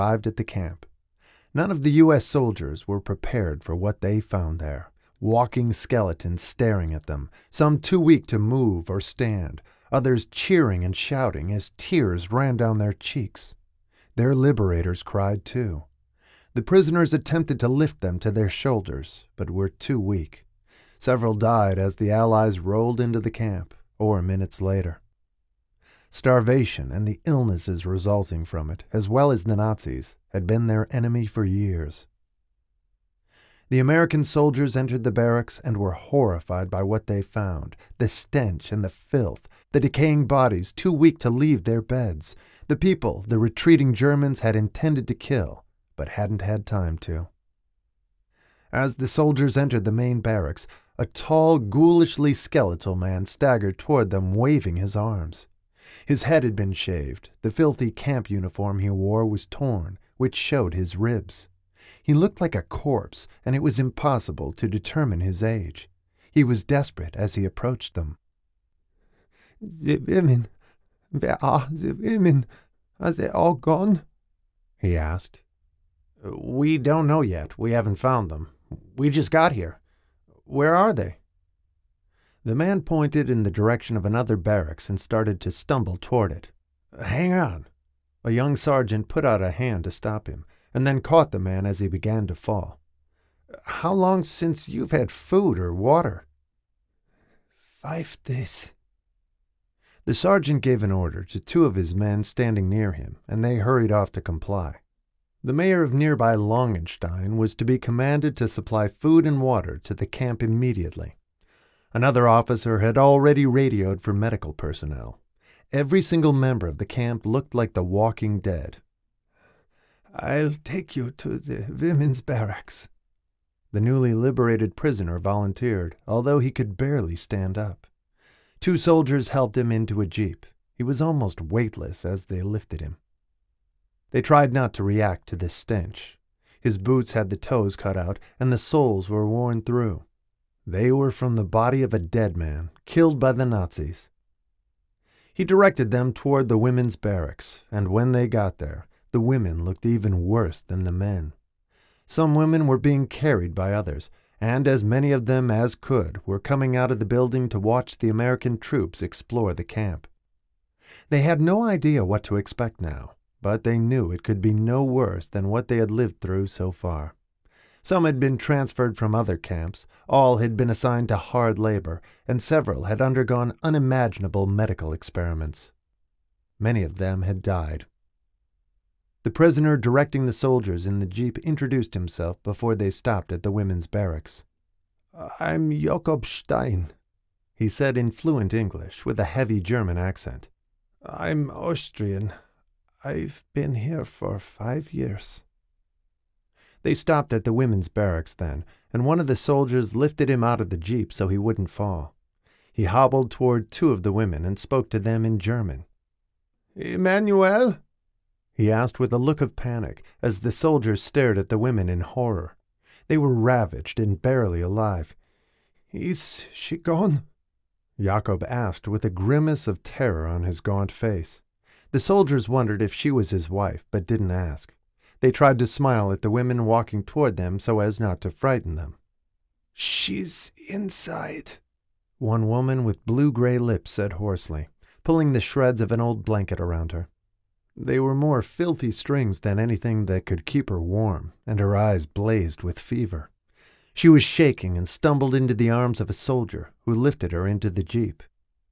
arrived at the camp. None of the U.S. soldiers were prepared for what they found there. Walking skeletons staring at them, some too weak to move or stand, others cheering and shouting as tears ran down their cheeks. Their liberators cried too. The prisoners attempted to lift them to their shoulders, but were too weak. Several died as the Allies rolled into the camp, or minutes later. Starvation and the illnesses resulting from it, as well as the Nazis, had been their enemy for years. The American soldiers entered the barracks and were horrified by what they found, the stench and the filth, the decaying bodies too weak to leave their beds, the people the retreating Germans had intended to kill, but hadn't had time to. As the soldiers entered the main barracks, a tall, ghoulishly skeletal man staggered toward them, waving his arms. His head had been shaved. The filthy camp uniform he wore was torn, which showed his ribs. He looked like a corpse, and it was impossible to determine his age. He was desperate as he approached them. "The women, where are the women? Are they all gone?" he asked. "We don't know yet. We haven't found them. We just got here. Where are they?" The man pointed in the direction of another barracks and started to stumble toward it. "Hang on." A young sergeant put out a hand to stop him, and then caught the man as he began to fall. "How long since you've had food or water?" 5 days. The sergeant gave an order to 2 of his men standing near him, and they hurried off to comply. The mayor of nearby Langenstein was to be commanded to supply food and water to the camp immediately. Another officer had already radioed for medical personnel. Every single member of the camp looked like the walking dead. "I'll take you to the women's barracks." The newly liberated prisoner volunteered, although he could barely stand up. 2 soldiers helped him into a jeep. He was almost weightless as they lifted him. They tried not to react to the stench. His boots had the toes cut out, and the soles were worn through. They were from the body of a dead man, killed by the Nazis. He directed them toward the women's barracks, and when they got there, the women looked even worse than the men. Some women were being carried by others, and as many of them as could were coming out of the building to watch the American troops explore the camp. They had no idea what to expect now, but they knew it could be no worse than what they had lived through so far. Some had been transferred from other camps, all had been assigned to hard labor, and several had undergone unimaginable medical experiments. Many of them had died. The prisoner directing the soldiers in the jeep introduced himself before they stopped at the women's barracks. "I'm Jakob Stein," he said in fluent English with a heavy German accent. "I'm Austrian. I've been here for 5 years." They stopped at the women's barracks then, and one of the soldiers lifted him out of the jeep so he wouldn't fall. He hobbled toward 2 of the women and spoke to them in German. "Emmanuel?" he asked with a look of panic as the soldiers stared at the women in horror. They were ravaged and barely alive. "Is she gone?" Jakob asked with a grimace of terror on his gaunt face. The soldiers wondered if she was his wife, but didn't ask. They tried to smile at the women walking toward them so as not to frighten them. "She's inside," one woman with blue-gray lips said hoarsely, pulling the shreds of an old blanket around her. They were more filthy strings than anything that could keep her warm, and her eyes blazed with fever. She was shaking and stumbled into the arms of a soldier who lifted her into the jeep.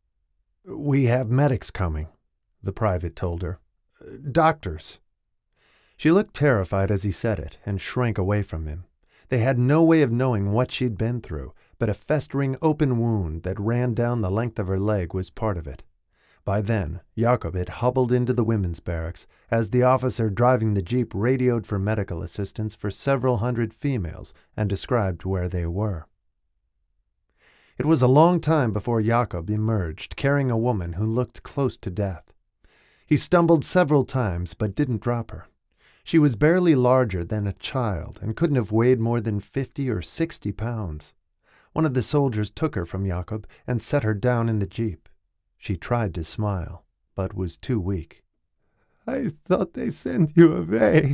"We have medics coming," the private told her. "Doctors." She looked terrified as he said it and shrank away from him. They had no way of knowing what she'd been through, but a festering open wound that ran down the length of her leg was part of it. By then, Jakob had hobbled into the women's barracks as the officer driving the jeep radioed for medical assistance for several hundred females and described where they were. It was a long time before Jakob emerged, carrying a woman who looked close to death. He stumbled several times but didn't drop her. She was barely larger than a child and couldn't have weighed more than 50 or 60 pounds. One of the soldiers took her from Jakob and set her down in the jeep. She tried to smile, but was too weak. "I thought they sent you away,"